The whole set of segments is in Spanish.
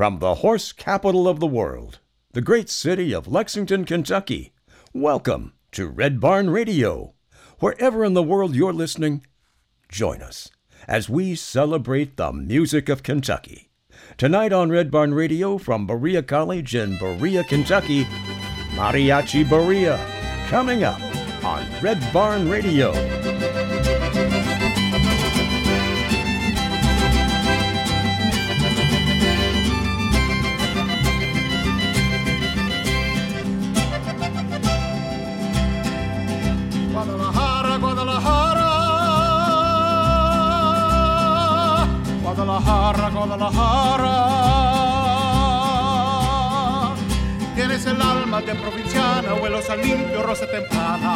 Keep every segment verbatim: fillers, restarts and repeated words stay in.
From the horse capital of the world, the great city of Lexington, Kentucky, welcome to Red Barn Radio. Wherever in the world you're listening, join us as we celebrate the music of Kentucky. Tonight on Red Barn Radio from Berea College in Berea, Kentucky, Mariachi Berea, coming up on Red Barn Radio. Guadalajara, Guadalajara, Guadalajara, Guadalajara. Tienes el alma de provinciana, vuelos al limpio, rosa temprana.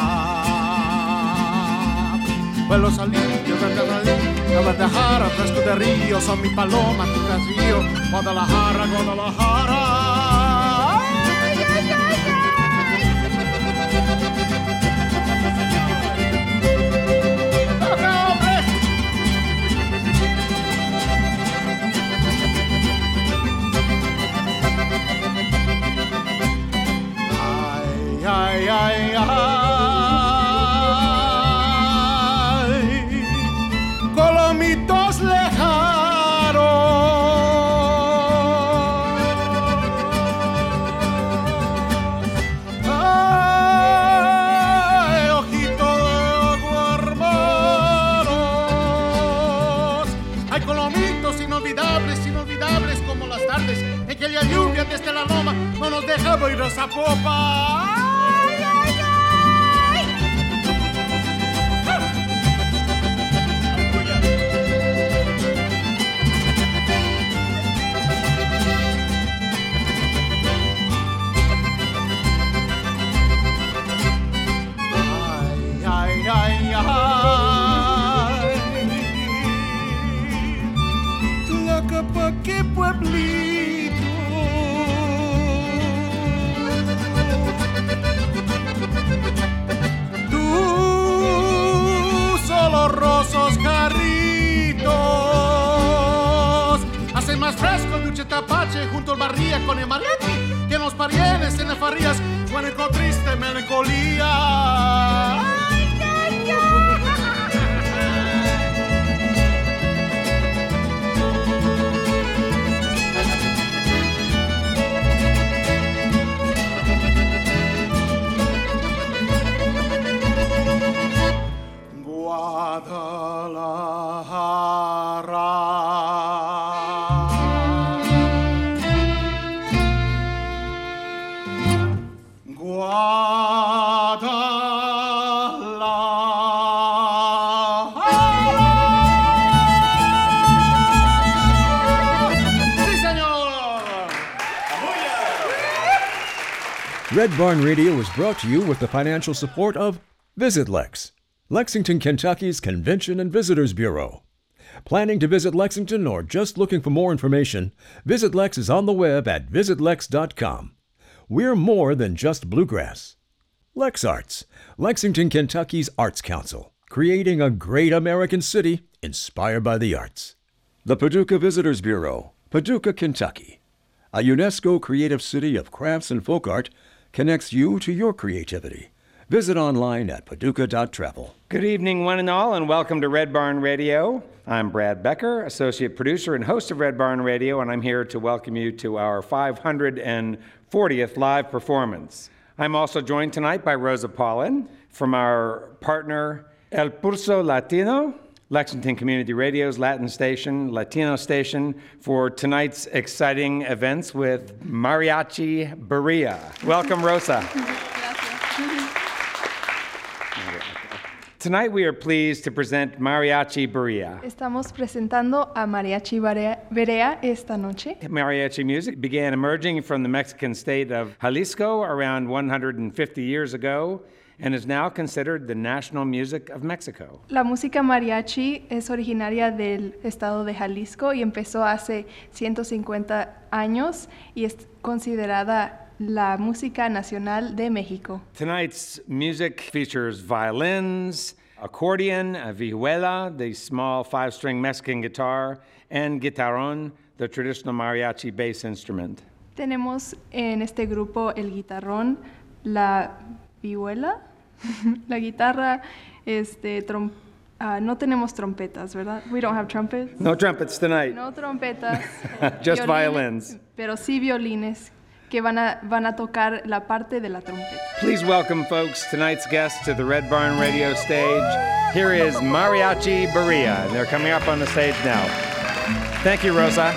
Vuelos al limpio, Guadalajara, fresco de río, son mi paloma, tu castillo. Guadalajara, Guadalajara. Ay, ay, ay, Ay, ay, ay, colomitos lejanos, ay, ojito de agua, hermanos, hay colomitos inolvidables, inolvidables como las tardes en que la lluvia desde la loma no nos deja oír esa popa. Qué pueblito, tú solo rosos carritos, hace más fresco el duche tapache junto al barría con el mariachi que en los parienes en las farrías suena con triste melancolía. Ay, ay, ay. Guadalajara, Guadalajara. Sí, señor. Red Barn Radio is brought to you with the financial support of Visit Lex, Lexington, Kentucky's Convention and Visitors Bureau. Planning to visit Lexington or just looking for more information, Visit Lex is on the web at visit lex dot com. We're more than just bluegrass. Lex Arts, Lexington, Kentucky's Arts Council, creating a great American city inspired by the arts. The Paducah Visitors Bureau, Paducah, Kentucky. A UNESCO creative city of crafts and folk art connects you to your creativity. Visit online at paducah dot travel. Good evening, one and all, and welcome to Red Barn Radio. I'm Brad Becker, associate producer and host of Red Barn Radio, and I'm here to welcome you to our five hundred fortieth live performance. I'm also joined tonight by Rosa Paulin from our partner El Pulso Latino, Lexington Community Radio's Latin station, Latino station, for tonight's exciting events with Mariachi Berea. Welcome, Rosa. Tonight we are pleased to present Mariachi Berea. Estamos presentando a Mariachi Berea, Berea esta noche. Mariachi music began emerging from the Mexican state of Jalisco around one hundred fifty years ago and is now considered the national music of Mexico. La música mariachi es originaria del estado de Jalisco y empezó hace ciento cincuenta años y es considerada la música nacional de México. Tonight's music features violins, accordion, a vihuela, the small five-string Mexican guitar, and guitarrón, the traditional mariachi bass instrument. Tenemos en este grupo el guitarrón, la vihuela, la guitarra, este, trom- uh, no tenemos trompetas, ¿verdad? We don't have trumpets. No trumpets tonight. No trompetas. Just violines, violins. Pero sí violines que van a, van a tocar la parte de la trompeta. Please welcome, folks, tonight's guest to the Red Barn Radio stage. Here is Mariachi Berea, and they're coming up on the stage now. Thank you, Rosa.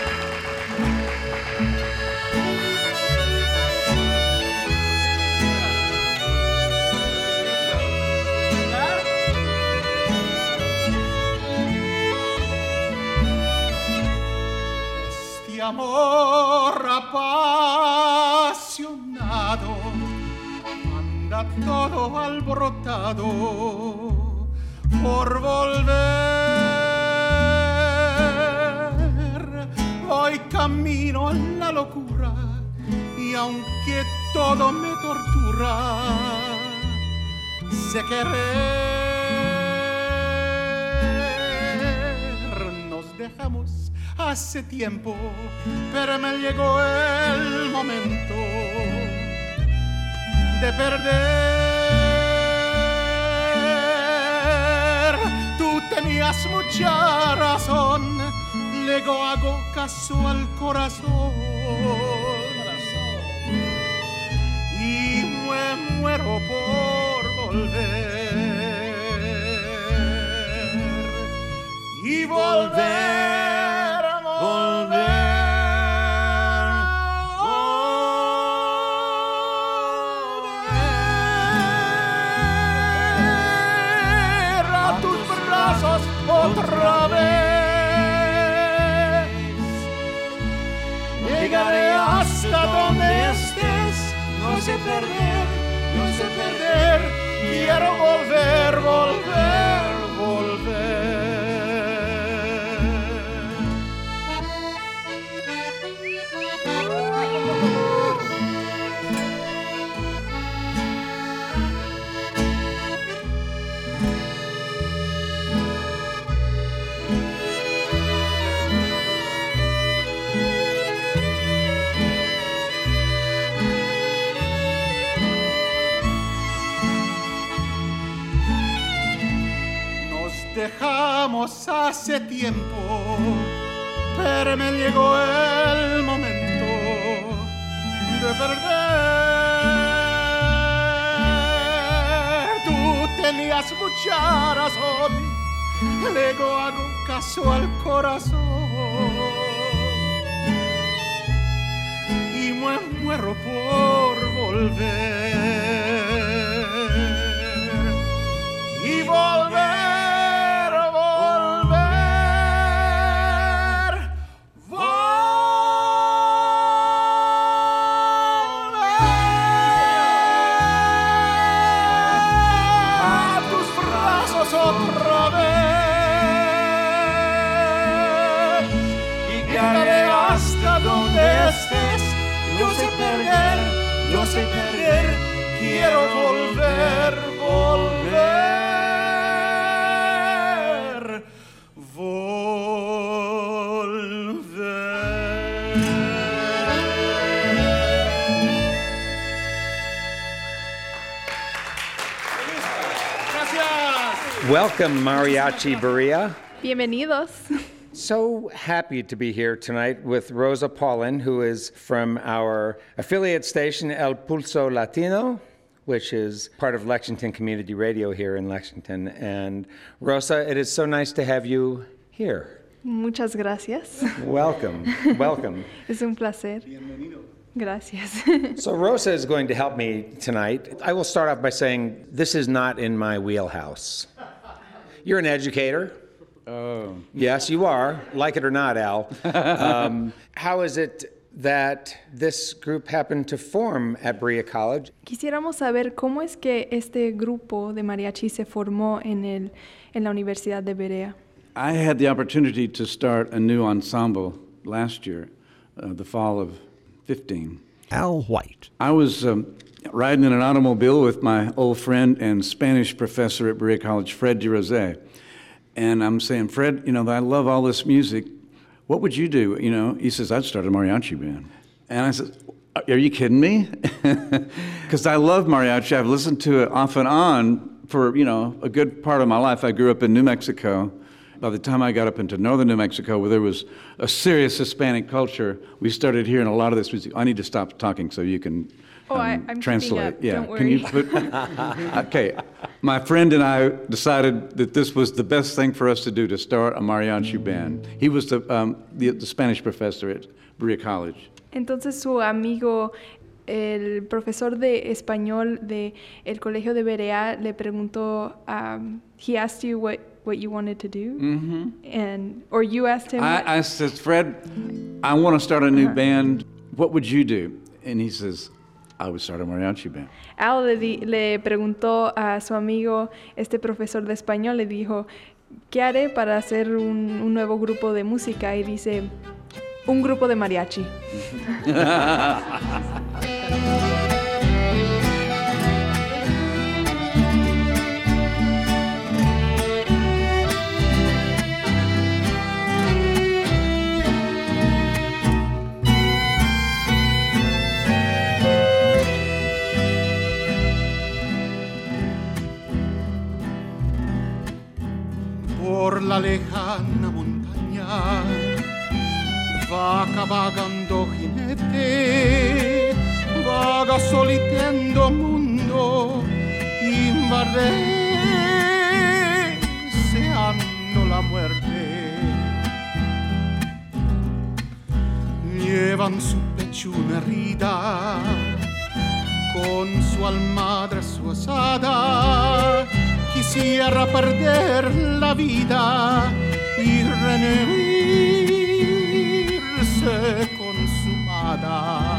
Amor apasionado anda todo alborotado por volver. Voy camino a la locura y aunque todo me tortura, sé querer. Nos dejamos hace tiempo, pero me llegó el momento de perder. Tú tenías mucha razón, luego hago caso al corazón y me muero por volver y volver. Volver, volver a tus brazos otra vez. Llegaré hasta donde estés, no sé perder, no sé perder. Quiero volver, volver, volver. Dejamos hace tiempo, pero me llegó el momento de perder. Tú tenías mucha razón, luego hago caso al corazón y me muero por volver y volver. No sé perder, quiero volver, volver, volver. Gracias. Welcome, Mariachi Berea. Bienvenidos. So happy to be here tonight with Rosa Paulin, who is from our affiliate station, El Pulso Latino, which is part of Lexington Community Radio here in Lexington. And Rosa, it is so nice to have you here. Muchas gracias. Welcome, welcome. Es un placer. Bienvenido. Gracias. So Rosa is going to help me tonight. I will start off by saying this is not in my wheelhouse. You're an educator. Oh. Yes, you are, like it or not, Al. Um, how is it that this group happened to form at Berea College? Quisiéramos saber cómo es que este grupo de mariachi se formó en, el, en la Universidad de Berea. I had the opportunity to start a new ensemble last year, uh, the fall of fifteen. Al White. I was um, riding in an automobile with my old friend and Spanish professor at Berea College, Fred DeRose. And I'm saying, Fred, you know, I love all this music. what would you do? You know, he says, I'd start a mariachi band. And I said, are you kidding me? Because I love mariachi. I've listened to it off and on for, you know, a good part of my life. I grew up in New Mexico. By the time I got up into northern New Mexico, where there was a serious Hispanic culture, we started hearing a lot of this music. I need to stop talking so you can Oh, um, I, I'm translate. Up. Yeah, Don't worry. can you put? Okay, my friend and I decided that this was the best thing for us to do, to start a mariachi band. He was the um, the, the Spanish professor at Berea College. Entonces su amigo, el profesor de español de el colegio de Berea, le preguntó. Um, he asked you what, what you wanted to do, Mm-hmm. and or you asked him. what- I, I said, Fred, I want to start a new Uh-huh. band. What would you do? And he says, I would start a mariachi band. Al le, di- le preguntó a su amigo, este profesor de español, le dijo, ¿qué haré para hacer un, un nuevo grupo de música? Y dice, un grupo de mariachi. Por la lejana montaña va cabalgando jinete, vaga soliteando mundo, invade deseando la muerte. Lleva en su pecho una herida, con su almadra su asada, quisiera perder la vida y reunirse consumada.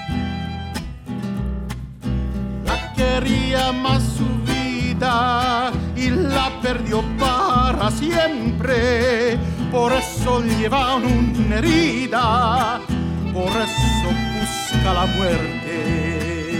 La quería más su vida y la perdió para siempre. Por eso lleva una herida, por eso busca la muerte.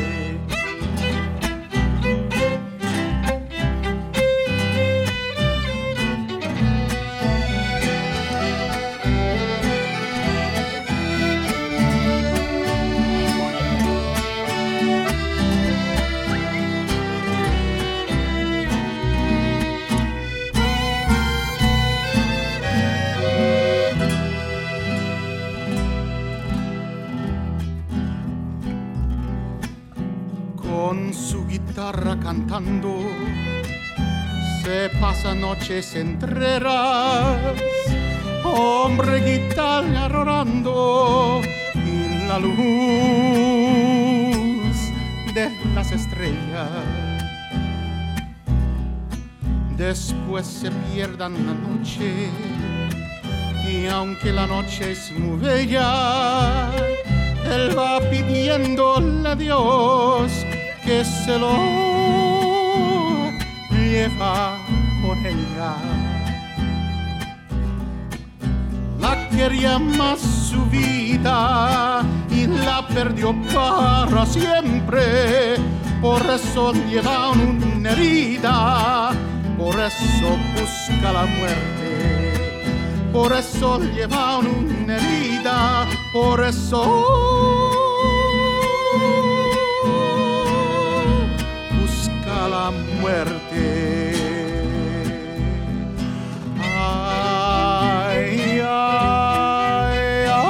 Con su guitarra cantando se pasa noches enteras, hombre guitarra llorando y la luz de las estrellas. Después se pierdan la noche y aunque la noche es muy bella, él va pidiéndole a Dios que se lo lleva con ella. La quería más su vida y la perdió para siempre. Por eso lleva una herida, por eso busca la muerte. Por eso lleva una herida, por eso la muerte. Ay, ay, ay.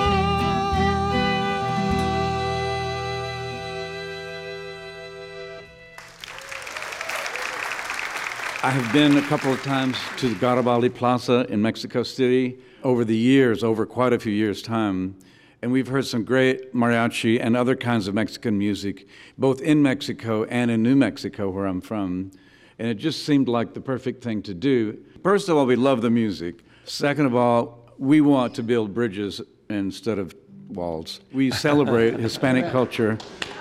I have been a couple of times to the Garibaldi Plaza in Mexico City over the years, over quite a few years' time. And we've heard some great mariachi and other kinds of Mexican music, both in Mexico and in New Mexico, where I'm from. And it just seemed like the perfect thing to do. First of all, we love the music. Second of all, we want to build bridges instead of walls. We celebrate Hispanic culture.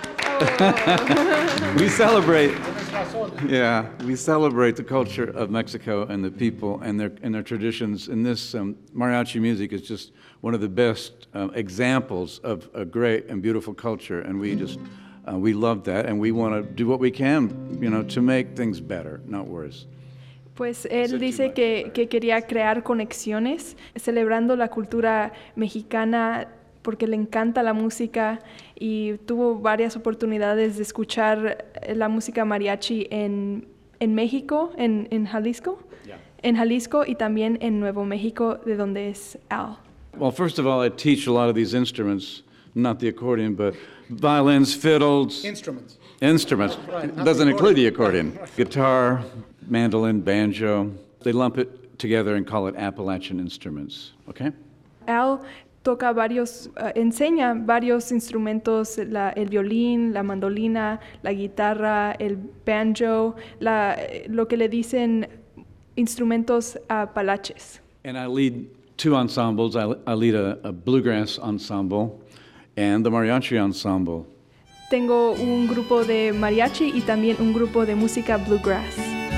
We celebrate, yeah, we celebrate the culture of Mexico and the people and their and their traditions. And this um, mariachi music is just one of the best uh, examples of a great and beautiful culture. And we just uh, we love that, and we want to do what we can, you know, to make things better, not worse. Pues él dice que, que quería crear conexiones, celebrando la cultura mexicana porque le encanta la música y tuvo varias oportunidades de escuchar la música mariachi en, en México, en, en Jalisco, yeah. en Jalisco y también en Nuevo México, de donde es Al. Well, first of all, I teach a lot of these instruments, not the accordion, but violins, fiddles. Instruments. Instruments. Right, It doesn't include the accordion. Guitar, mandolin, banjo. They lump it together and call it Appalachian instruments, okay? Al toca varios, uh, enseña varios instrumentos, la, el violín, la mandolina, la guitarra, el banjo, la, lo que le dicen instrumentos apalaches. And I lead two ensembles. I, I lead a, a bluegrass ensemble and the mariachi ensemble. Tengo un grupo de mariachi y también un grupo de música bluegrass.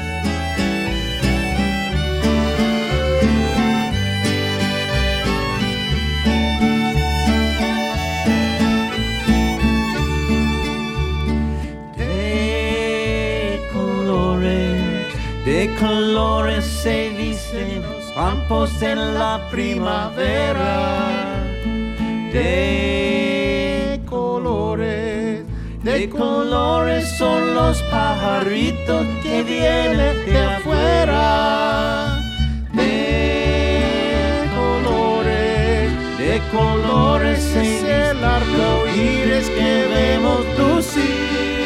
De colores, de colores se visten los campos en la primavera. De colores, de colores son los pajaritos que vienen de afuera. De colores, de colores es el arco iris que vemos lucir.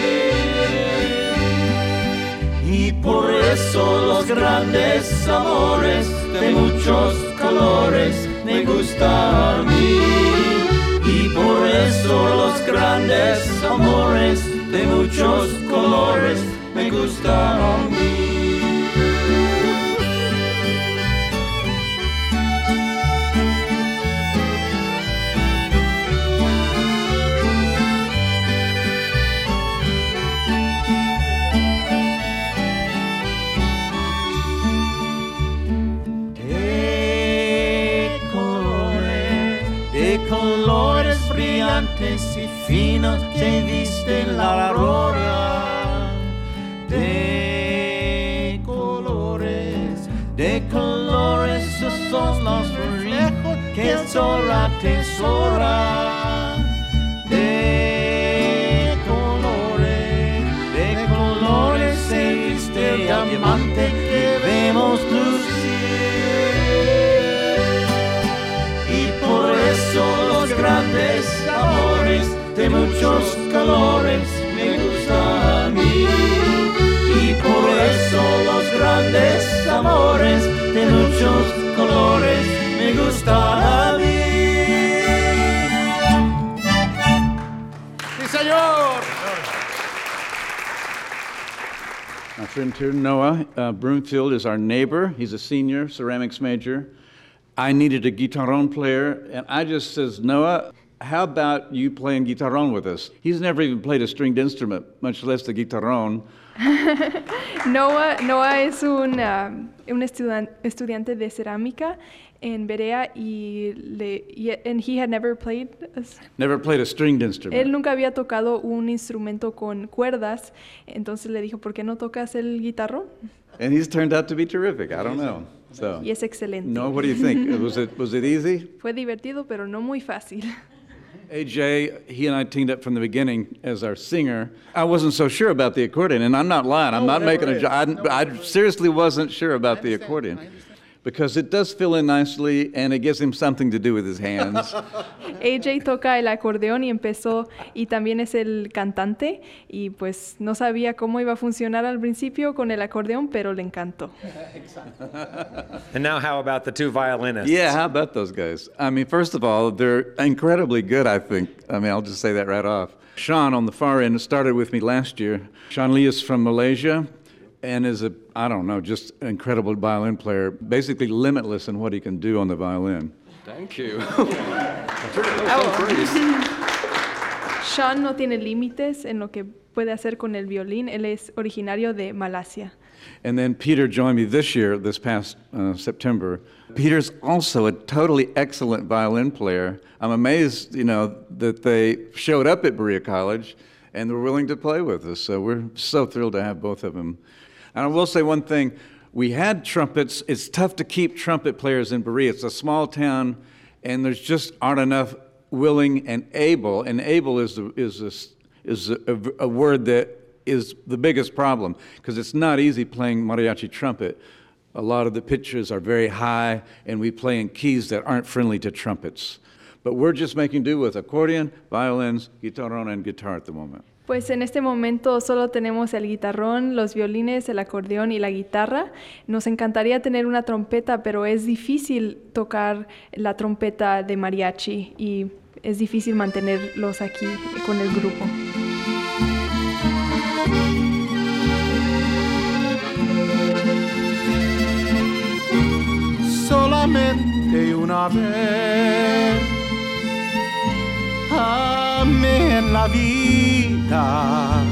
Y por eso los grandes amores de muchos colores me gustan a mí. Y por eso los grandes amores de muchos colores me gustan a mí. Colores brillantes y finos se viste la aurora. De colores, de colores, esos son los reflejos que el sol atesora. De colores, de colores se viste el diamante que vemos lucir. Por eso los grandes amores de muchos colores me gustan a mí. Y por eso los grandes amores de muchos colores me gustan a mí. ¡Sí, señor! My friend here, Noah uh, Broomfield, is our neighbor. He's a senior ceramics major. I needed a guitarron player, and I just says, Noah, how about you playing guitarron with us? He's never even played a stringed instrument, much less the guitarron. Noah, Noah es un, um, un estudian, estudiante de cerámica en Berea y, le, y and he had never played a, Never played a stringed instrument. Él nunca había tocado un instrumento con cuerdas, entonces le dijo, ¿por qué no tocas el guitarrón? And he's turned out to be terrific. I don't know. So, y es excelente. No, what do you think? was it was it easy? Fue divertido, pero no muy fácil. A J, he and I teamed up from the beginning as our singer. I wasn't so sure about the accordion, and I'm not lying. I'm no, not making a is. joke. I, No, I seriously wasn't sure about the accordion. Because it does fill in nicely, and it gives him something to do with his hands. A J toca el acordeón y empezó, y también es el cantante, y pues no sabía cómo iba a funcionar al principio con el acordeón, pero le encantó. And now how about the two violinists? Yeah, how about those guys? I mean, first of all, they're incredibly good, I think. I mean, I'll just say that right off. Sean on the far end started with me last year. Sean Lee is from Malaysia and is a, I don't know, just an incredible violin player, basically limitless in what he can do on the violin. Thank you. Sean no tiene límites en lo que puede hacer con el violín. Él es originario de Malasia. And then Peter joined me this year, this past uh, September. Peter's also a totally excellent violin player. I'm amazed, you know, that they showed up at Berea College and were willing to play with us. So we're so thrilled to have both of them. And I will say one thing. we had trumpets. It's tough to keep trumpet players in Berea. It's a small town, and there's just aren't enough willing and able. And able is the, is a, is a, a word that is the biggest problem, because it's not easy playing mariachi trumpet. A lot of the pitches are very high, and we play in keys that aren't friendly to trumpets. But we're just making do with accordion, violins, guitarrón, and guitar at the moment. Pues en este momento solo tenemos el guitarrón, los violines, el acordeón y la guitarra. Nos encantaría tener una trompeta, pero es difícil tocar la trompeta de mariachi y es difícil mantenerlos aquí con el grupo. Solamente una vez amé en la vida,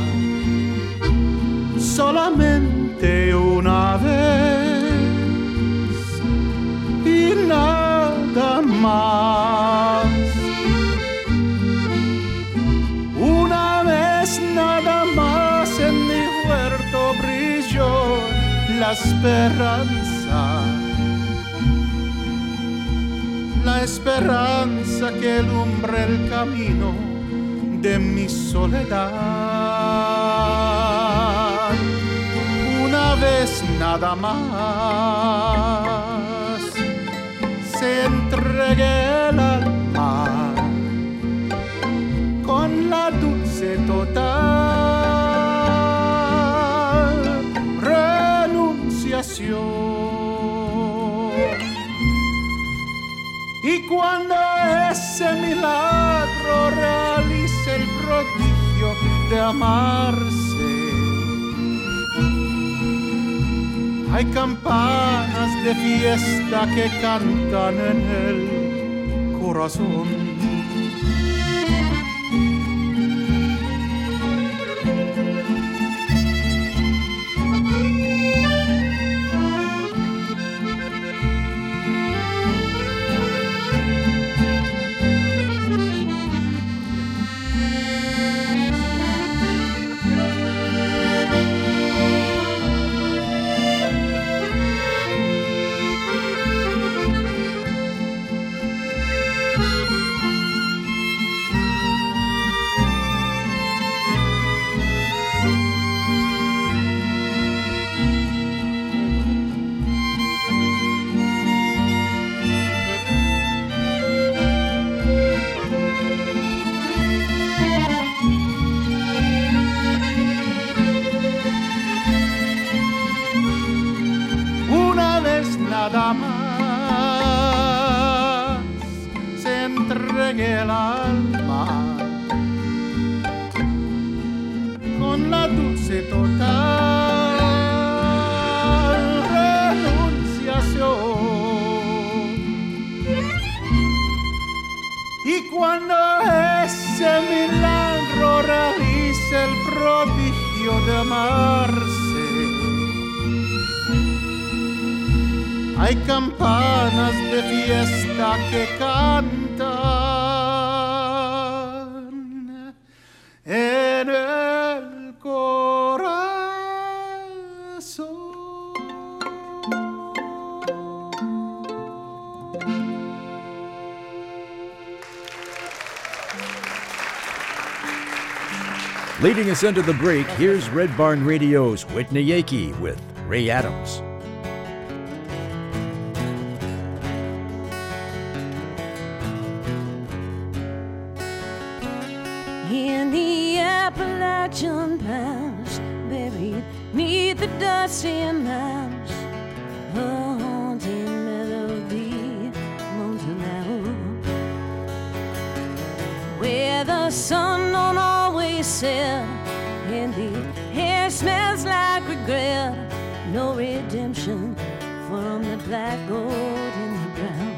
solamente una vez y nada más. Una vez nada más en mi huerto brilló la esperanza. La esperanza que alumbra el camino de mi soledad. Una vez nada más se entregue el alma con la dulce total renunciación. Y cuando ese milagro realice el prodigio de amarse, hay campanas de fiesta que cantan en el corazón. Nada más se entregue el alma con la dulce total renunciación. Y cuando ese milagro realice el prodigio de amarse, hay campanas de fiesta que cantan en el corazón. Leading us into the break, here's Red Barn Radio's Whitney Yakey with Ray Adams. In the Appalachian pines, buried neath the dusty mounds, a haunting melody moans aloud, where the sun don't always set and the air smells like regret. No redemption from the black gold in the ground.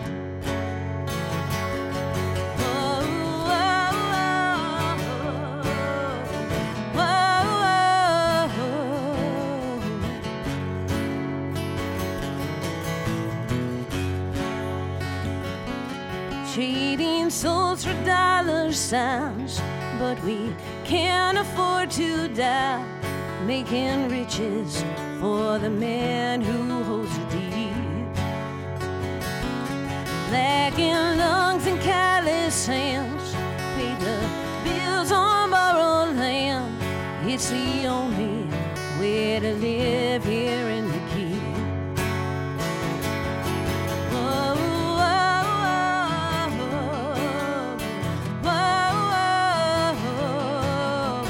Trading souls for dollar signs, but we can't afford to die, making riches for the man who holds you deep. Lacking lungs and callous hands, pay the bills on borrowed land. It's the only way to live here in the Keep. Whoa, whoa, whoa, whoa, whoa.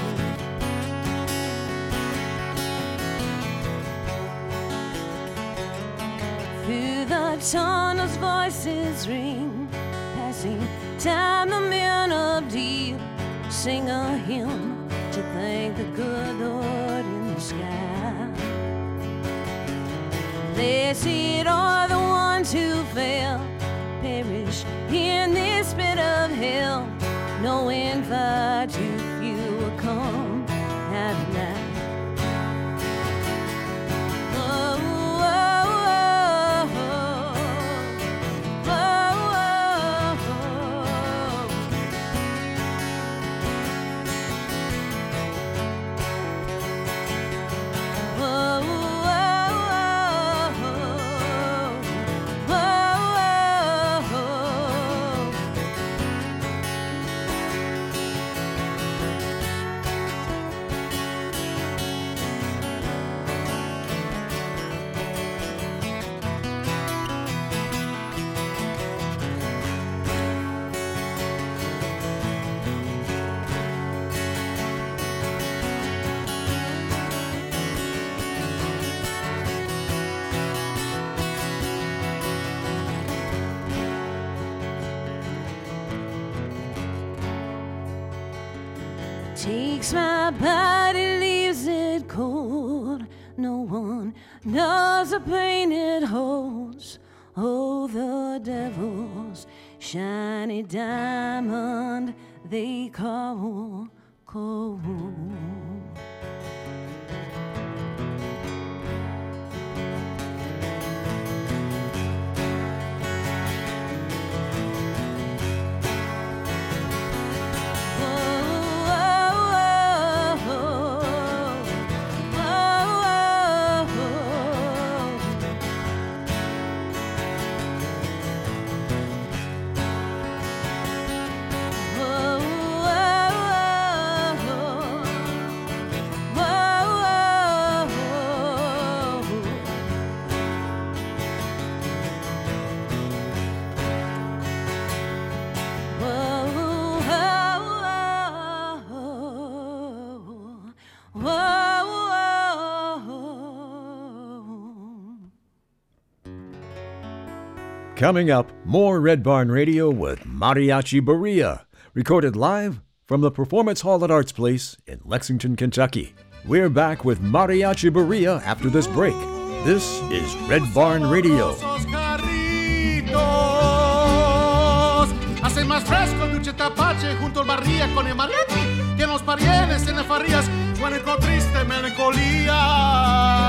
Through the tunnels voices ring, passing time the men of deep sing a hymn to thank the good Lord in the sky. Blessed are the ones who fell, perish in this pit of hell, knowing far too few will come out of night. Takes my body, leaves it cold. No one knows the pain it holds. Oh, the devil's shiny diamond they call cold. Coming up, more Red Barn Radio with Mariachi Berea, recorded live from the Performance Hall at Arts Place in Lexington, Kentucky. We're back with Mariachi Berea after this break. This is Red Barn Radio. Hace más fresco el duche tapache junto al barría con el mariachi que en los parieles en las farrías suena con triste melancolía.